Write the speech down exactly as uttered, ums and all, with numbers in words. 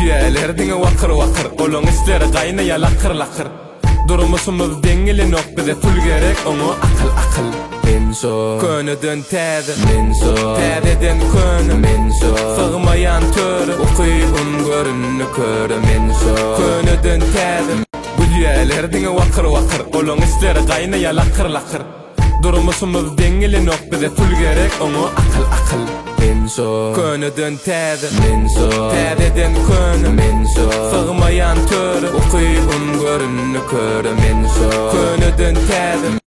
Gülýärlerdiňe wakır wakır, olaň isleri gaýnaýa lakır lakır. Durmuşymyz deňili noktada pul gerek, oňa akıl akıl. Menso könüden täze, menso täzeden könü, menso sygmaýan töre, ukypyn görünni köre, menso könüden täze. Gülýärlerdiňe wakır wakır, olaň isleri gaýnaýa lakır lakır. Durmuşymyz deňili noktada pul gerek, oňa akıl akıl. Menso könüden täze, menso täzeden könü, menso sygmaýan töre, ukypyn görünni köre, menso könüden täze.